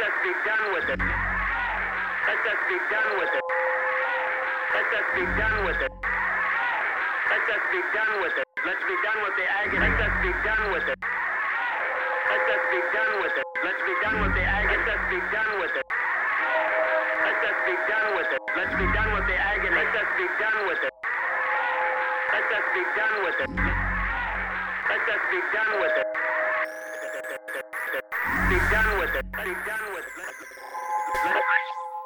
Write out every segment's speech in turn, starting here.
us be done with it. Let us be done with it. Let us be done with it. Let us be done with it. Let's be done with the agony. Let us be done with it. Let us be done with it. Let's be done with the agony. Let us be done with it. Let us be done with it. Let's be done with the agony. Let us be done with it. Let us be done with it. Let us be done with it. Be done with it. Be done with it. Let us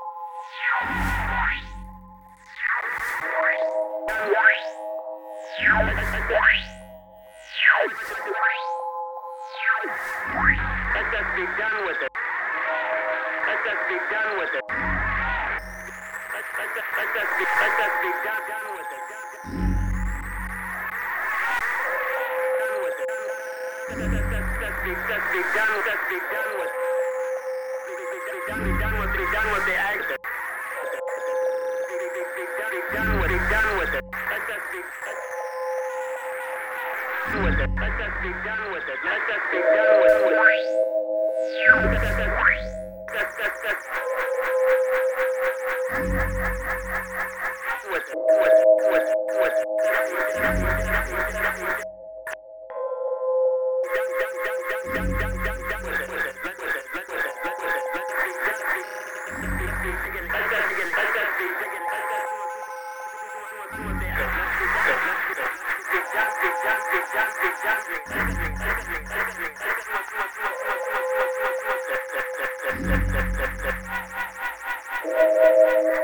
be done with it. Let us be done with it. Let us be done with it. Let's be done with it. Be done with it. Be done with the accident. Be done with it. Let us be with it. Let us be done with it. Let us be done with it. Thank you.